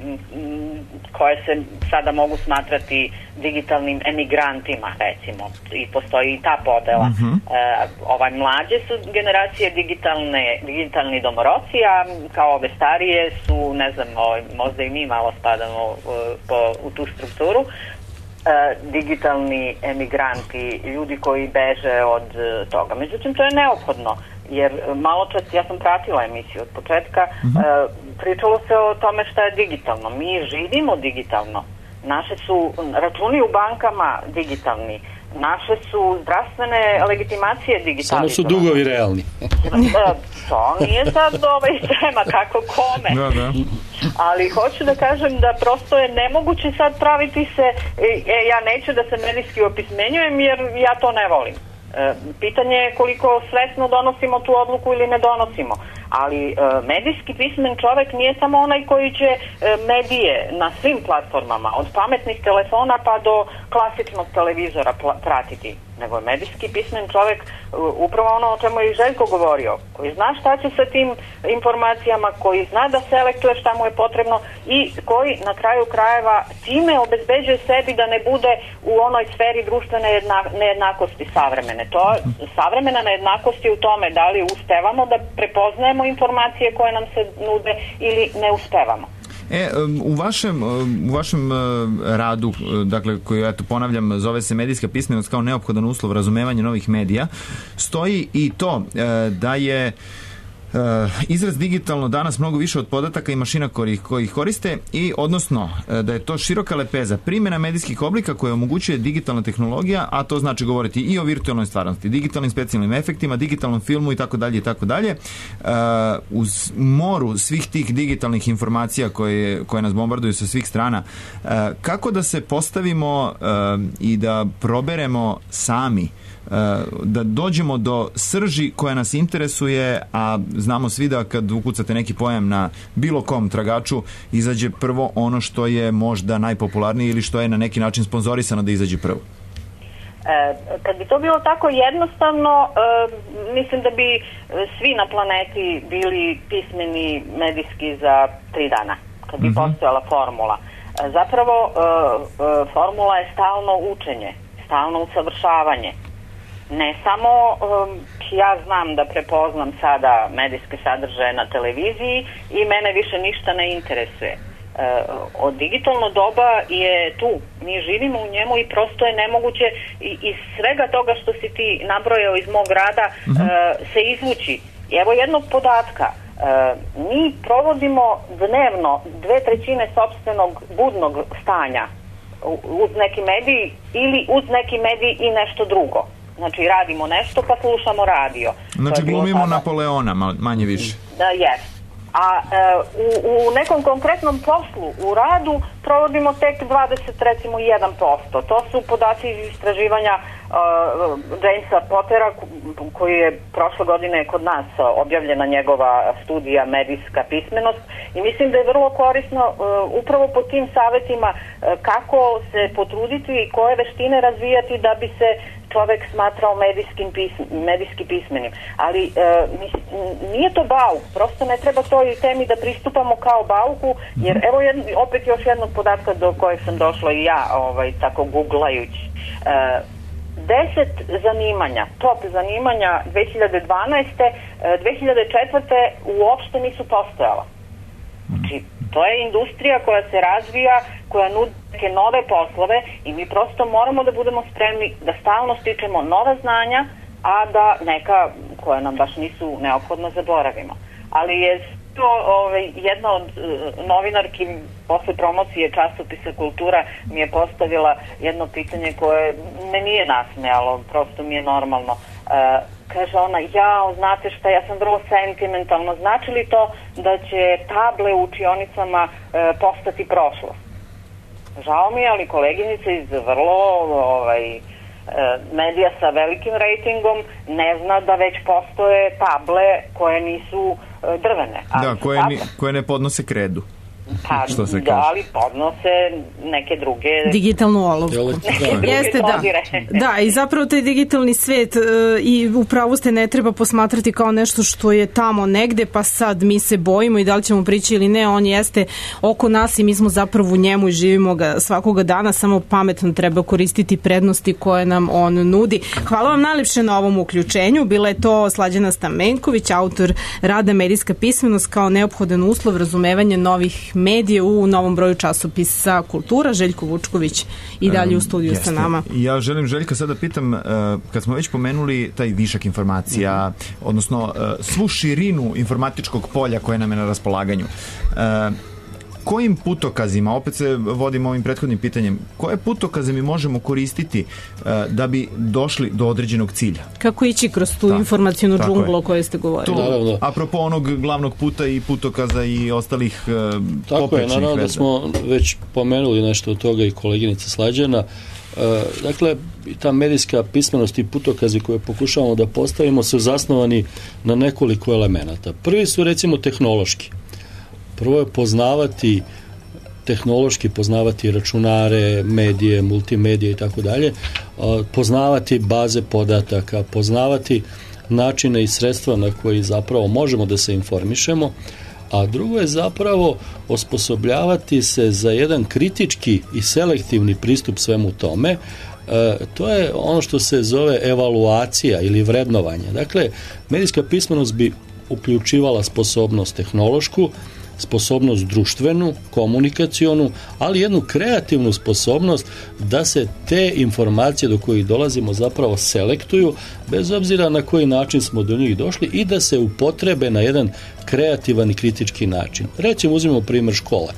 koje se sada mogu smatrati digitalnim emigrantima, recimo, i postoji i ta podela. Uh-huh. E, ovaj mlađe su generacije digitalne, digitalni domoroci, a kao ove starije su, ne znam, ovaj, možda i mi malo spadamo uh, po, u tu strukturu, e, digitalni emigranti, ljudi koji beže od uh, toga. Međutim, to je neophodno, jer malo čas, ja sam pratila emisiju od početka, uh-huh. e, pričalo se o tome šta je digitalno. Mi živimo digitalno. Naše su računi u bankama digitalni. Naše su zdravstvene legitimacije digitalizovane. Samo su dugovi realni. E, to nije sad ovaj tema, kako kome. Da, da. Ali hoću da kažem da prosto je nemoguće sad praviti se, e, ja neću da se medijski opismenjujem jer ja to ne volim. E, pitanje je koliko svesno donosimo tu odluku ili ne donosimo. ali e, medijski pismen čovek nije samo onaj koji će e, medije na svim platformama, od pametnih telefona pa do klasičnog televizora pl- pratiti, nego je medijski pismen čovek uh, upravo ono o čemu je i Željko govorio, koji zna šta će sa tim informacijama, koji zna da selektuje šta mu je potrebno i koji na kraju krajeva time obezbeđuje sebi da ne bude u onoj sferi društvene jedna, nejednakosti savremene. To, savremena nejednakost je u tome da li uspevamo da prepoznajemo informacije koje nam se nude ili ne uspevamo. E, u vašem, u vašem radu, dakle, koji, eto, ponavljam, zove se medijska pismenost kao neophodan uslov razumevanja novih medija, stoji i to da je izraz digitalno danas mnogo više od podataka i mašina koji, koji ih koriste i odnosno da je to široka lepeza primjena medijskih oblika koje omogućuje digitalna tehnologija, a to znači govoriti i o virtualnoj stvarnosti, digitalnim specijalnim efektima, digitalnom filmu i tako dalje i tako dalje. Uz moru svih tih digitalnih informacija koje, koje nas bombarduju sa svih strana, kako da se postavimo i da proberemo sami, da dođemo do srži koja nas interesuje, a znamo svi da kad ukucate neki pojam na bilo kom tragaču izađe prvo ono što je možda najpopularnije ili što je na neki način sponzorisano da izađe prvo. E, kad bi to bilo tako jednostavno, e, mislim da bi svi na planeti bili pismeni medijski za tri dana, kad bi mm-hmm. postojala formula. E, zapravo e, e, formula je stalno učenje, stalno usavršavanje. Ne samo um, ja znam da prepoznam sada medijske sadržaje na televiziji i mene više ništa ne interesuje. E, od digitalno doba je tu. Mi živimo u njemu i prosto je nemoguće i, iz svega toga što si ti nabrojao iz mog rada mm-hmm. e, se izvući. I evo jednog podatka. E, mi provodimo dnevno dve trećine sopstvenog budnog stanja uz neki medij ili uz neki medij i nešto drugo. Znači, radimo nešto pa slušamo radio. Znači, glumimo sada Napoleona, manje više. Da, jes. A e, u, u nekom konkretnom poslu, u radu, provodimo tek dvadeset, recimo, jedan posto. To su podaci iz istraživanja uh, Jamesa Pottera, koji je prošle godine kod nas objavljena njegova studija medijska pismenost. I mislim da je vrlo korisno uh, upravo po tim savjetima uh, kako se potruditi i koje veštine razvijati da bi se čovek smatrao medijskim pism, medijski pismenim. Ali e, nije to bauk, prosto ne treba toj temi da pristupamo kao bauku, jer evo jedno, opet još jednog podatka do kojeg sam došla i ja, ovaj, tako googlajući. E, deset zanimanja, top zanimanja dve hiljade dvanaeste. dve hiljade četvrte. uopšte nisu postojala. Znači, to je industrija koja se razvija, koja nudi neke nove poslove i mi prosto moramo da budemo spremni da stalno stičemo nova znanja, a da neka koja nam baš nisu neophodno zaboravimo. Ali je to ovaj, jedna od uh, novinarki posle promocije časopisa Kultura mi je postavila jedno pitanje koje me nije nasmejalo, prosto mi je normalno. Uh, kaže ona, jao, znate šta, ja sam vrlo sentimentalna, znači li to da će table u učionicama uh, postati prošlost? Žao mi je, ali koleginica iz vrlo ovaj, medija sa velikim rejtingom ne zna da već postoje table koje nisu drvene. Da, koje, ni, koje ne podnose kredu. Pa, što se da, ali podnose neke druge... Digitalnu olovku. Jeste, da. Da, i zapravo taj digitalni svet e, i upravo ste ne treba posmatrati kao nešto što je tamo negde, pa sad mi se bojimo i da li ćemo prići ili ne, on jeste oko nas i mi smo zapravo u njemu i živimo ga svakoga dana, samo pametno treba koristiti prednosti koje nam on nudi. Hvala vam najlepše na ovom uključenju. Bila je to Slađana Stamenković, autor rada Medijska pismenost kao neophodan uslov razumevanja novih medije u novom broju časopisa Kultura. Željko Vučković i dalje u studiju um, sa nama. Ja želim, Željka, sada pitam, uh, kad smo već pomenuli taj višak informacija, mm-hmm. odnosno uh, svu širinu informatičkog polja koje nam je na raspolaganju, uh, kojim putokazima, opet se vodimo ovim prethodnim pitanjem, koje putokaze mi možemo koristiti uh, da bi došli do određenog cilja? Kako ići kroz tu da, informacijnu džunglu o kojoj ste govorili? To, apropo onog glavnog puta i putokaza i ostalih uh, tako poprečnih je, naravno veza. Da smo već pomenuli nešto od toga i koleginica Slađana. Dakle, ta medijska pismenost i putokazi koje pokušavamo da postavimo su zasnovani na nekoliko elemenata. Prvi su recimo tehnološki. Prvo je poznavati tehnološki, poznavati računare, medije, multimedije i tako dalje, poznavati baze podataka, poznavati načine i sredstva na koji zapravo možemo da se informišemo, a drugo je zapravo osposobljavati se za jedan kritički i selektivni pristup svemu tome. E, to je ono što se zove evaluacija ili vrednovanje. Dakle, medijska pismenost bi uključivala sposobnost tehnološku, sposobnost društvenu, komunikacionu, ali jednu kreativnu sposobnost da se te informacije do kojih dolazimo zapravo selektuju, bez obzira na koji način smo do njih došli, i da se upotrebe na jedan kreativan i kritički način. Recimo, uzmemo primjer škole.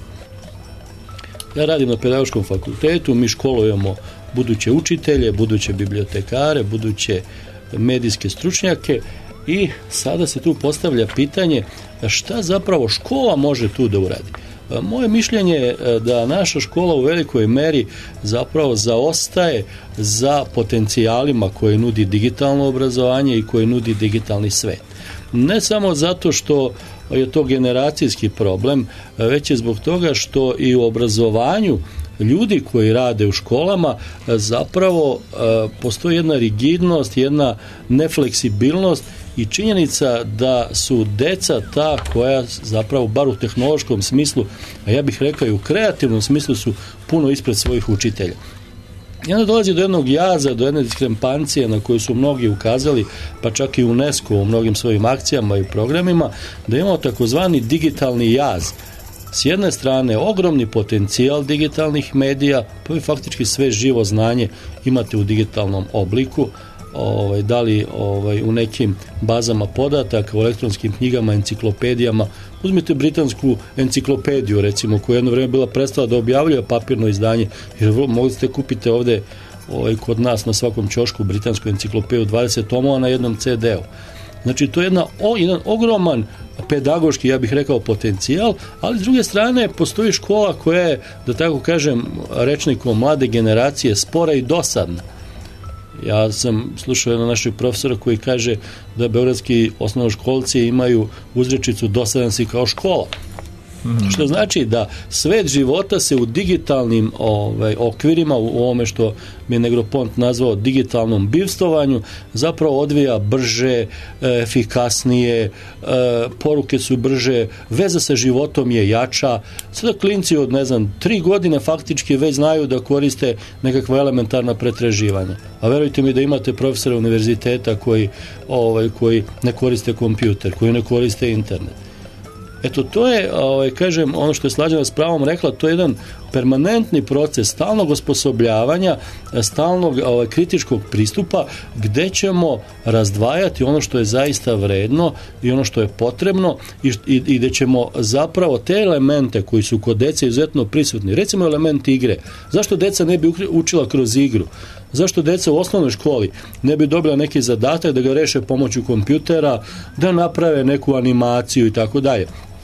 Ja radim na pedagoškom fakultetu, mi školujemo buduće učitelje, buduće bibliotekare, buduće medijske stručnjake, i sada se tu postavlja pitanje šta zapravo škola može tu da uradi. Moje mišljenje je da naša škola u velikoj meri zapravo zaostaje za potencijalima koje nudi digitalno obrazovanje i koje nudi digitalni svet. Ne samo zato što je to generacijski problem, već je zbog toga što i u obrazovanju ljudi koji rade u školama zapravo postoji jedna rigidnost, jedna nefleksibilnost i činjenica da su deca ta koja zapravo, bar u tehnološkom smislu, a ja bih rekao i u kreativnom smislu, su puno ispred svojih učitelja. I onda dolazi do jednog jaza, do jedne diskrepancije na koju su mnogi ukazali, pa čak i UNESCO u mnogim svojim akcijama i programima, da imamo takozvani digitalni jaz. S jedne strane, ogromni potencijal digitalnih medija, pa vi faktički sve živo znanje imate u digitalnom obliku, ovaj, da li ovaj, u nekim bazama podataka, u elektronskim knjigama, enciklopedijama. Uzmite britansku enciklopediju, recimo, koja je jedno vreme bila prestala da objavljuje papirno izdanje, jer mogli ste kupiti ovde ovaj, kod nas na svakom ćošku britansku enciklopediju, dvadeset tomova na jednom ce de u. Znači, to je jedna, o, jedan ogroman pedagoški, ja bih rekao, potencijal, ali s druge strane postoji škola koja je, da tako kažem, rečnikom mlade generacije, spora i dosadna. Ja sam slušao jednog našeg profesora koji kaže da beogradski osnovnoškolci imaju uzrečicu dosadan si kao škola. Mm-hmm. Što znači da svet života se u digitalnim ovaj, okvirima, u ovome što mi je Negropont nazvao digitalnom bivstovanju, zapravo odvija brže, efikasnije, e, poruke su brže, veza sa životom je jača. Sada klinci od, ne znam, tri godine faktički već znaju da koriste nekakva elementarna pretraživanja. A verujte mi da imate profesora univerziteta koji, ovaj, koji ne koriste kompjuter, koji ne koriste internet. Eto, to je, ovaj, kažem, ono što je Slađana s pravom rekla, to je jedan permanentni proces stalnog osposobljavanja, stalnog ovaj, kritičkog pristupa, gde ćemo razdvajati ono što je zaista vredno i ono što je potrebno i, i, i gde ćemo zapravo te elemente koji su kod dece izuzetno prisutni, recimo element igre. Zašto deca ne bi učila kroz igru? Zašto deca u osnovnoj školi ne bi dobila neki zadatak da ga reše pomoću kompjutera, da naprave neku animaciju i tako dalje?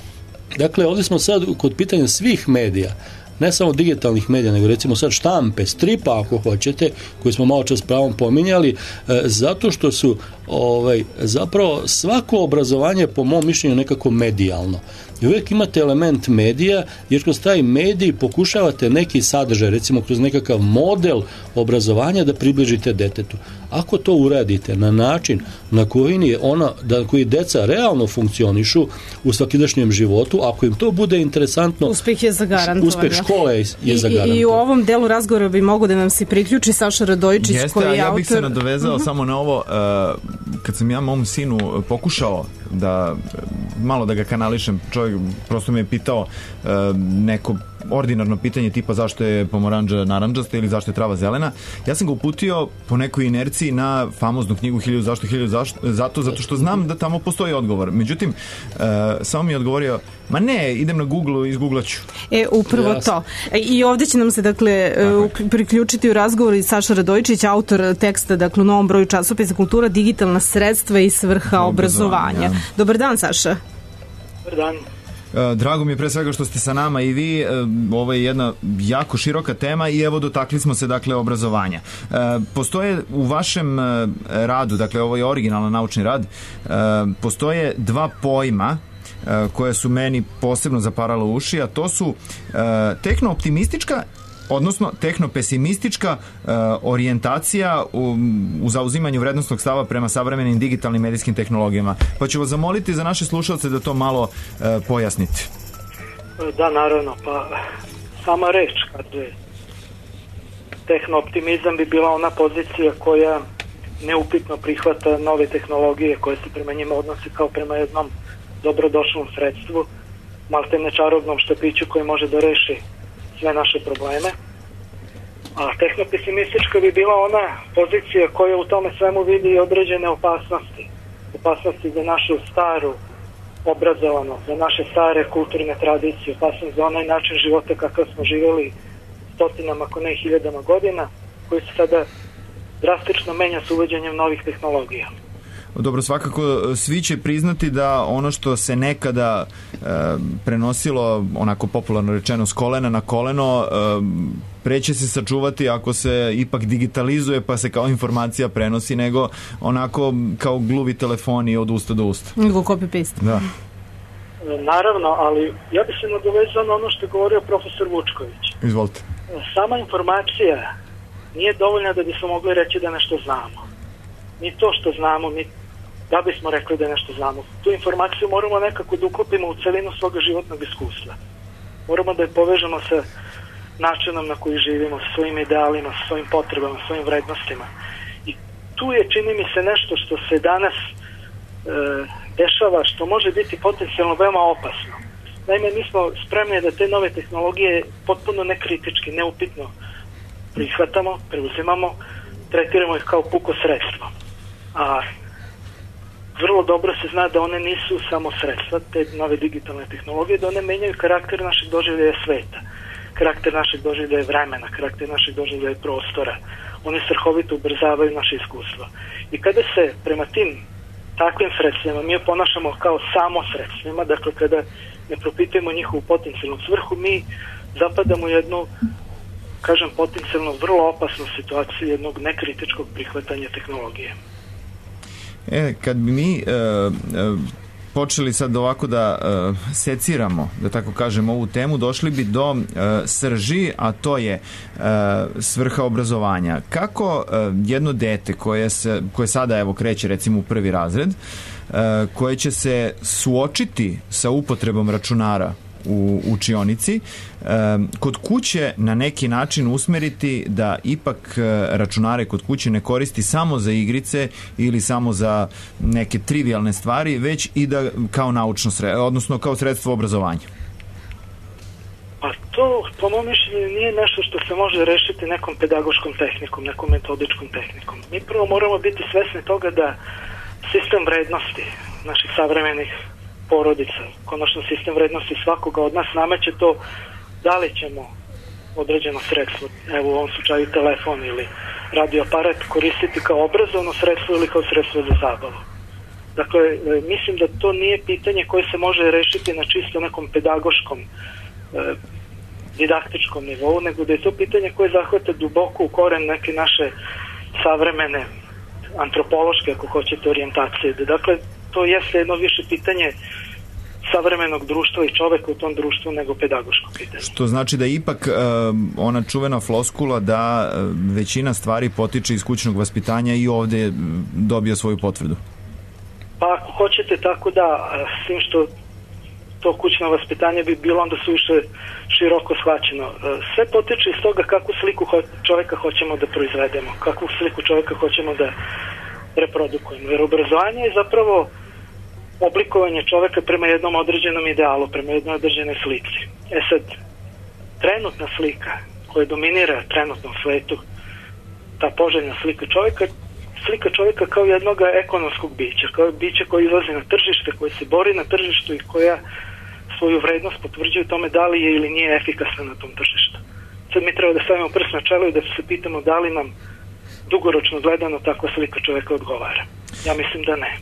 Dakle, ovdje smo sad kod pitanja svih medija, ne samo digitalnih medija, nego recimo sad štampe, stripa ako hoćete, koji smo malo čas pravom pominjali, e, zato što su ovaj, zapravo svako obrazovanje po mom mišljenju nekako medijalno. I uvijek imate element medija, jer kroz taj medij pokušavate neki sadržaj, recimo kroz nekakav model obrazovanja da približite detetu. Ako to uradite na način na koji je ona, da koji deca realno funkcionišu u svakidašnjem životu, ako im to bude interesantno, uspeh je zagarantovan. Uspeh škole je, je zagarantovan. I, I u ovom delu razgovora bi mogo da nam se priključi Saša Radojičić. Jeste, koji je ja bih autor... se nadovezao uh-huh. samo na ovo, uh, kad sam ja mom sinu pokušao da malo da ga kanališem, čovjek prosto me je pitao uh, neko ordinarno pitanje tipa zašto je pomoranđa narandžasta ili zašto je trava zelena. Ja sam ga uputio po nekoj inerciji na famoznu knjigu Hiljadu zašto, hiljadu zašto, zato, zato što znam da tamo postoji odgovor. Međutim, uh, samo mi je odgovorio, ma ne, idem na Google i izgooglaću. E, upravo Jasne. to. I ovdje će nam se, dakle, uh, priključiti u razgovoru i Saša Radojičić, autor teksta, dakle, u novom broju časopisa Kultura, digitalna sredstva i svrha obrazovanja. obrazovanja. Dobar dan, Saša. Dobar dan. Drago mi je pre svega što ste sa nama i vi. Ovo je jedna jako široka tema i evo dotakli smo se dakle obrazovanja. Postoje u vašem radu, dakle ovo je originalan naučni rad, postoje dva pojma koje su meni posebno zaparale uši, a to su tehno-optimistička odnosno tehno-pesimistička uh, orijentacija u, u zauzimanju vrednostnog stava prema savremenim digitalnim medijskim tehnologijama. Pa ću vas zamoliti za naše slušalce da to malo uh, pojasnite. Da, naravno. Pa sama reč, kad je tehno-optimizam bi bila ona pozicija koja neupitno prihvata nove tehnologije koje se prema njima odnose kao prema jednom dobrodošlom sredstvu, maltene čarobnom štapiću koji može da reši sve naše probleme. A tehnopesimistička bi bila ona pozicija koja u tome svemu vidi određene opasnosti. Opasnosti za našu staru obrazovanost, za naše stare kulturne tradicije, opasnost za onaj način života kakav smo živjeli stotinama, ako ne i hiljadama godina, koji se sada drastično menja s uvođenjem novih tehnologija. Dobro, svakako svi će priznati da ono što se nekada e, prenosilo, onako popularno rečeno, s kolena na koleno, e, preće se sačuvati ako se ipak digitalizuje pa se kao informacija prenosi, nego onako kao gluvi telefoni od usta do usta. Nego copy-paste. Da. Naravno, ali ja bi se nadovezao na ono što je govorio profesor Vučković. Izvolite. Sama informacija nije dovoljna da bismo mogli reći da nešto znamo. Mi to što znamo, mi da bismo rekli da nešto znamo. Tu informaciju moramo nekako da uklopimo u celinu svoga životnog iskustva. Moramo da je povežemo sa načinom na koji živimo, sa svojim idealima, sa svojim potrebama, sa svojim vrednostima. I tu je, čini mi se, nešto što se danas e, dešava, što može biti potencijalno veoma opasno. Naime, mi smo spremni da te nove tehnologije potpuno nekritički, neupitno prihvatamo, preuzimamo, tretiramo ih kao puko sredstvo. A vrlo dobro se zna da one nisu samo sredstva, te nove digitalne tehnologije, da one menjaju karakter našeg doživljaja sveta, karakter našeg doživljaja vremena, karakter našeg doživljaja prostora. One strahovito ubrzavaju naše iskustvo. I kada se prema tim takvim sredstvima mi ponašamo kao samo sredstvima, dakle kada ne propitujemo njihovu potencijalnu svrhu, mi zapadamo u jednu, kažem, potencijalno vrlo opasnu situaciju jednog nekritičkog prihvatanja tehnologije. E, kad bi mi e, e, počeli sad ovako da e, seciramo, da tako kažemo, ovu temu, došli bi do e, srži, a to je e, svrha obrazovanja. Kako e, jedno dete koje, se, koje sada evo kreće recimo u prvi razred, e, koje će se suočiti sa upotrebom računara u učionici, kod kuće na neki način usmeriti da ipak računare kod kuće ne koristi samo za igrice ili samo za neke trivialne stvari, već i da kao naučno sredstvo, odnosno kao sredstvo obrazovanja? Pa to, po mom mišljenju, nije nešto što se može rešiti nekom pedagoškom tehnikom, nekom metodičkom tehnikom. Mi prvo moramo biti svesni toga da sistem vrednosti naših savremenih porodica, konačno sistem vrednosti svakoga od nas nameće to da li ćemo određeno sredstvo, evo u ovom slučaju telefon ili radioaparat, koristiti kao obrazovno sredstvo ili kao sredstvo za zabavu. Dakle, mislim da to nije pitanje koje se može rešiti na čisto nekom pedagoškom e, didaktičkom nivou, nego da je to pitanje koje zahvata duboko u koren neke naše savremene antropološke, ako hoćete, orijentacije. Dakle, to jeste jedno više pitanje savremenog društva i čoveka u tom društvu nego pedagoško pitanje. Što znači da ipak uh, ona čuvena floskula da uh, većina stvari potiče iz kućnog vaspitanja i ovde dobio svoju potvrdu? Pa ako hoćete tako da, s tim što to kućno vaspitanje bi bilo onda suviše široko shvaćeno. Sve potiče iz toga kakvu sliku ho- čoveka hoćemo da proizvedemo, kakvu sliku čoveka hoćemo da reprodukujemo. Jer obrazovanje je zapravo oblikovanje čoveka prema jednom određenom idealu, prema jednoj određenoj slici. E sad, trenutna slika koja dominira trenutno u svetu, ta poželjna slika čoveka, slika čoveka kao jednog ekonomskog bića, kao bića koji izlazi na tržište, koji se bori na tržištu i koja svoju vrednost potvrđuje tome da li je ili nije efikasna na tom tržištu. Sad mi treba da stavimo prst na čelo i da se pitamo da li nam dugoročno gledano takva slika čoveka odgovara. Ja mislim da ne.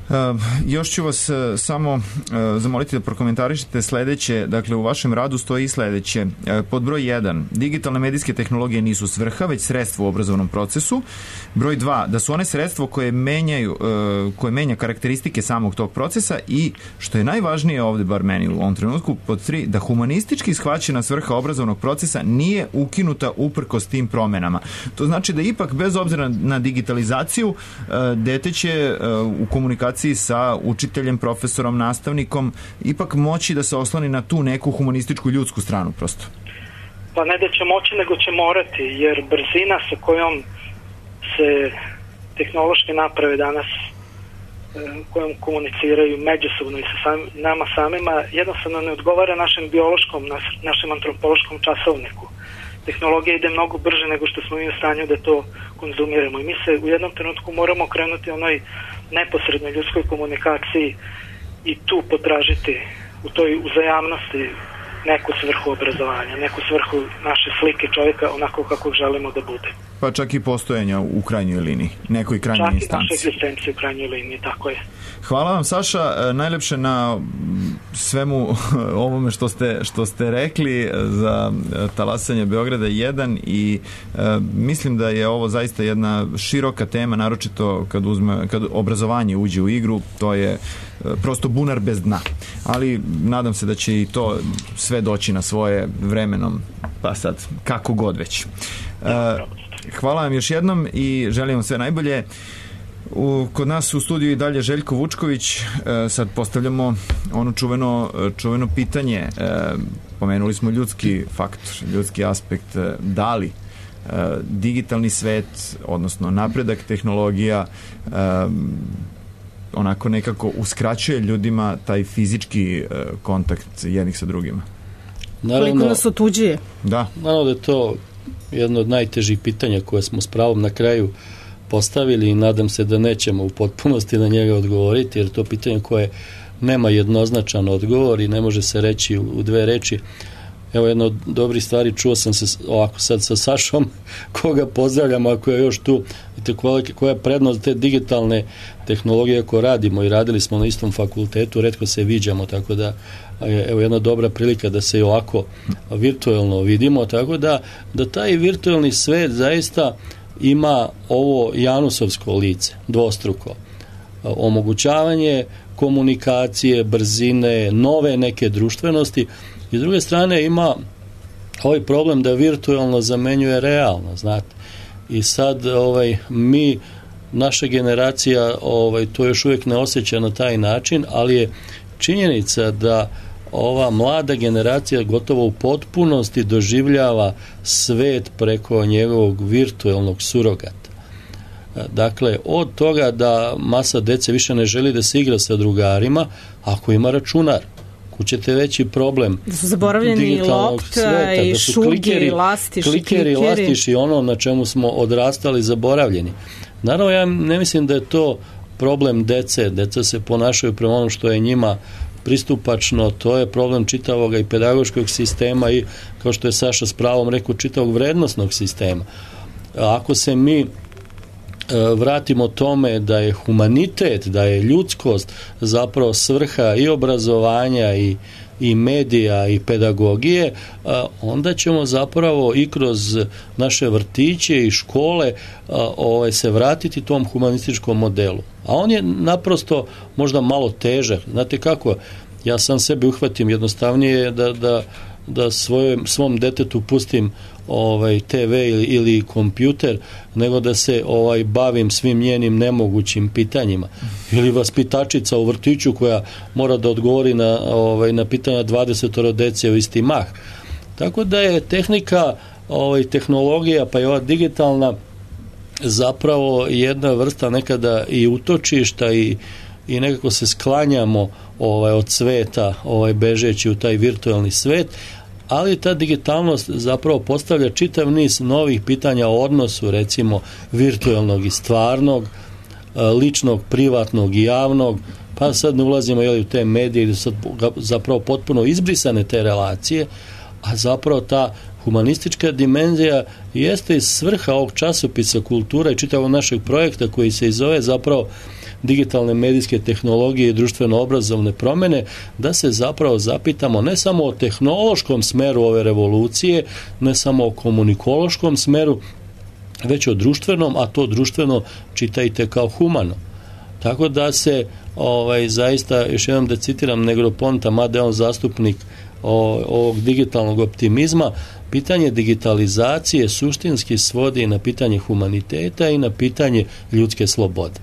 Uh, još ću vas uh, samo uh, zamoliti da prokomentarišete sledeće. Dakle, u vašem radu stoji sledeće. Uh, pod broj jedan, digitalne medijske tehnologije nisu svrha, već sredstvo u obrazovnom procesu. Broj dva, da su one sredstvo koje menjaju, uh, koje menja karakteristike samog tog procesa i, što je najvažnije ovde, bar meni u ovom trenutku, pod tri, da humanistički shvaćena svrha obrazovnog procesa nije ukinuta uprkos tim promenama. To znači da ipak, bez obzira na digitalizaciju, uh, dete će uh, u komunikaciji sa učiteljem, profesorom, nastavnikom ipak moći da se osloni na tu neku humanističku ljudsku stranu prosto. Pa ne da će moći, nego će morati, jer brzina sa kojom se tehnološke naprave danas kojom komuniciraju međusobno i sa sam, nama samima jednostavno ne odgovara našem biološkom, naš, našem antropološkom časovniku. Tehnologija ide mnogo brže nego što smo mi u stanju da to konzumiramo i mi se u jednom trenutku moramo krenuti onoj neposrednoj ljudskoj komunikaciji i tu potražiti u toj uzajamnosti neku svrhu obrazovanja, neku svrhu naše slike čovjeka onako kako želimo da bude. Pa čak i postojanja u krajnjoj liniji, nekoj krajnjoj instanci. Čak i naše egzistencije u krajnjoj liniji, tako je. Hvala vam, Saša, najlepše na svemu ovome što ste, što ste rekli za talasanje Beograda jedan i e, mislim da je ovo zaista jedna široka tema, naročito kad, uzme, kad obrazovanje uđe u igru, to je e, prosto bunar bez dna. Ali nadam se da će i to sve doći na svoje vremenom, pa sad kako god već. E, hvala vam još jednom i želim vam sve najbolje. U, kod nas u studiju i dalje Željko Vučković. E, sad postavljamo ono čuveno, čuveno pitanje. E, pomenuli smo ljudski faktor, ljudski aspekt. E, da li e, digitalni svet, odnosno napredak tehnologija e, onako nekako uskraćuje ljudima taj fizički e, kontakt jednih sa drugima? Naravno, koliko nas otuđuje? Da. Naravno da je to jedno od najtežih pitanja koje smo s pravom na kraju postavili i nadam se da nećemo u potpunosti na njega odgovoriti, jer to pitanje koje nema jednoznačan odgovor i ne može se reći u dve reči. Evo, jedna od dobrih stvari, čuo sam se ovako sad sa Sašom, koga pozdravljam ako je još tu, koja je prednost te digitalne tehnologije koje radimo i radili smo na istom fakultetu, retko se viđamo, tako da evo jedna dobra prilika da se i ovako virtuelno vidimo, tako da, da taj virtuelni svet zaista ima ovo janusovsko lice, dvostruko. Omogućavanje komunikacije, brzine, nove neke društvenosti i s druge strane ima ovaj problem da virtualno zamenjuje realno, znate. I sad ovaj, mi, naša generacija ovaj, to još uvijek ne osjeća na taj način, ali je činjenica da ova mlada generacija gotovo u potpunosti doživljava svet preko njegovog virtualnog surogata. Dakle, od toga da masa dece više ne želi da se igra sa drugarima, ako ima računar, kućete veći problem da su zaboravljeni lopta i da su šuge klikeri, i lastiši, klikeri i lastiši, ono na čemu smo odrastali zaboravljeni. Naravno, ja ne mislim da je to problem dece. Deca se ponašaju prema onom što je njima pristupačno, to je problem čitavog i pedagoškog sistema i, kao što je Saša s pravom rekao, čitavog vrednostnog sistema. Ako se mi vratimo tome da je humanitet, da je ljudskost zapravo svrha i obrazovanja i, i medija i pedagogije, onda ćemo zapravo i kroz naše vrtiće i škole ovaj, se vratiti tom humanističkom modelu. A on je naprosto možda malo težak. Znate kako, ja sam sebi uhvatim jednostavnije da, da, da svojom, svom detetu pustim ovaj te ve ili, ili kompjuter, nego da se ovaj bavim svim njenim nemogućim pitanjima. Ili vaspitačica u vrtiću koja mora da odgovori na ovaj na pitanja dvadesetoro dece u isti mah. Tako da je tehnika, ovaj tehnologija, pa i ova digitalna zapravo jedna vrsta nekada i utočišta i i nekako se sklanjamo ovaj od sveta, ovaj bežeći u taj virtualni svet. Ali ta digitalnost zapravo postavlja čitav niz novih pitanja o odnosu, recimo virtualnog i stvarnog, ličnog, privatnog i javnog, pa sad ne ulazimo jeli, u te medije gdje su zapravo potpuno izbrisane te relacije, a zapravo ta humanistička dimenzija jeste i svrha ovog časopisa Kultura i čitavog našeg projekta koji se i zove zapravo digitalne medijske tehnologije i društveno-obrazovne promjene, da se zapravo zapitamo ne samo o tehnološkom smeru ove revolucije, ne samo o komunikološkom smeru, već o društvenom, a to društveno čitajte kao humano. Tako da se ovaj, zaista, još jednom da citiram Negroponta, mada je on zastupnik o, ovog digitalnog optimizma, pitanje digitalizacije suštinski svodi na pitanje humaniteta i na pitanje ljudske slobode.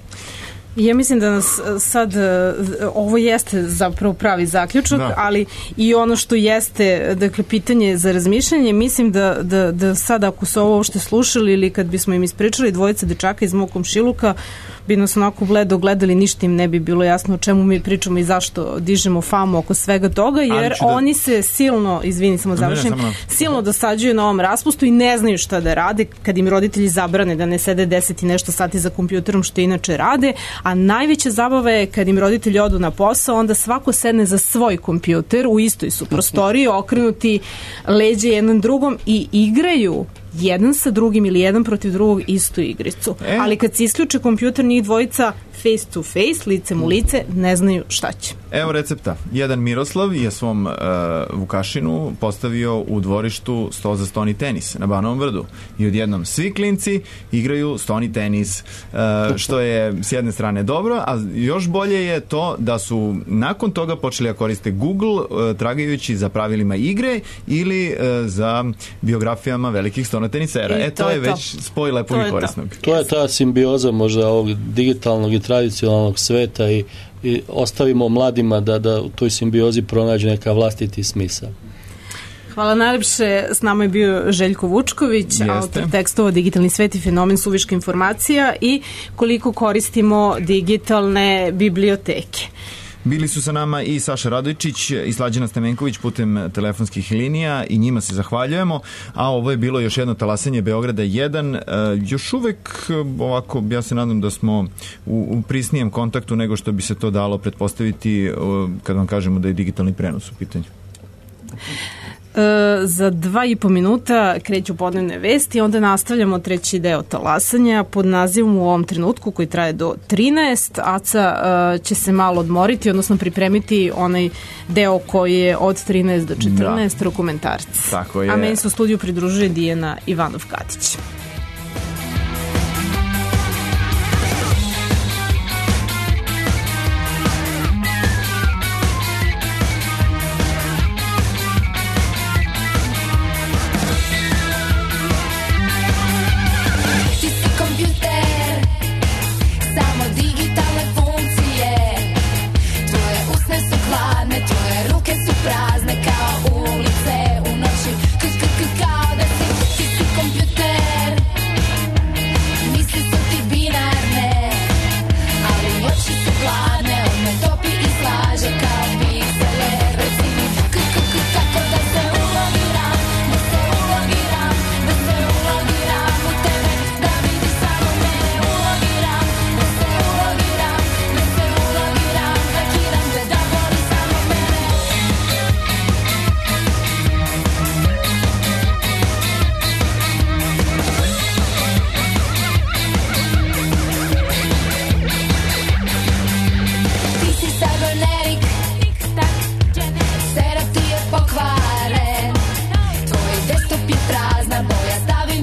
Ja mislim da nas sad, ovo jeste zapravo pravi zaključak, da. Ali i ono što jeste, dakle, pitanje za razmišljanje, mislim da, da, da sad ako su ovo što slušali ili kad bismo im ispričali dvojica dečaka iz mog komšiluka, bi nas onako bledo gledali, ništa im ne bi bilo jasno o čemu mi pričamo i zašto dižemo famu oko svega toga, jer da... oni se silno, izvini samo završim, ne, ne, samo... silno dosađuju na ovom raspustu i ne znaju šta da rade kad im roditelji zabrane da ne sede deset i nešto sati za kompjuterom što inače rade, a najveća zabava je kad im roditelji odu na posao, onda svako sedne za svoj kompjuter, u istoj su prostoriji, okrenuti leđe jednom drugom i igraju jedan sa drugim ili jedan protiv drugog istu igricu. E. Ali kad se isključe kompjuter, njih dvojica face to face, licem u lice, ne znaju šta će. Evo recepta. Jedan Miroslav je svom uh, Vukašinu postavio u dvorištu sto za stoni tenis na Banovom Brdu. I odjednom svi klinci igraju stoni tenis, uh, što je s jedne strane dobro, a još bolje je to da su nakon toga počeli da koriste Google uh, tragajući za pravilima igre ili uh, za biografijama velikih stonotenisera. E, to, to je, je to. Već spoj lepog i korisnog. To. to je ta simbioza možda ovog digitalnog i tradicionalnog sveta i, i ostavimo mladima da, da u toj simbiozi pronađe neka vlastiti smisao. Hvala najlepše. S nama je bio Željko Vučković, Jeste. autor tekstova Digitalni svet i fenomen suviška informacija i koliko koristimo digitalne biblioteke. Bili su sa nama i Saša Radojčić i Slađana Stamenković putem telefonskih linija i njima se zahvaljujemo, a ovo je bilo još jedno talasanje Beograda jedan. E, još uvek ovako, ja se nadam da smo u, u prisnijem kontaktu nego što bi se to dalo pretpostaviti o, kad vam kažemo da je digitalni prenos u pitanju. E, za dva i po minuta kreću podnevne vesti, onda nastavljamo treći deo talasanja pod nazivom U ovom trenutku koji traje do trinaest. Aca e, će se malo odmoriti, odnosno pripremiti onaj deo koji je od trinaest do četrnaest, da. Dokumentarci. Tako je. A meni se u studiju pridružuje Dijana Ivanov-Katić.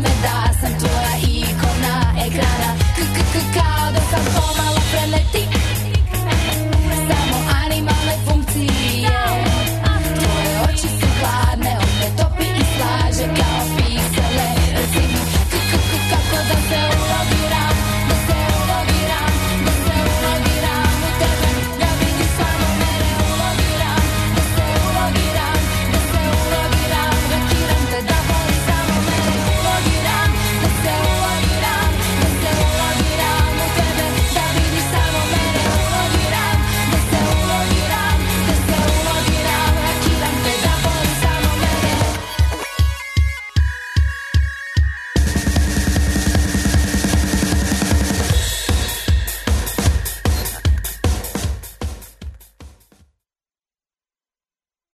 Kao da sam pomalo preleti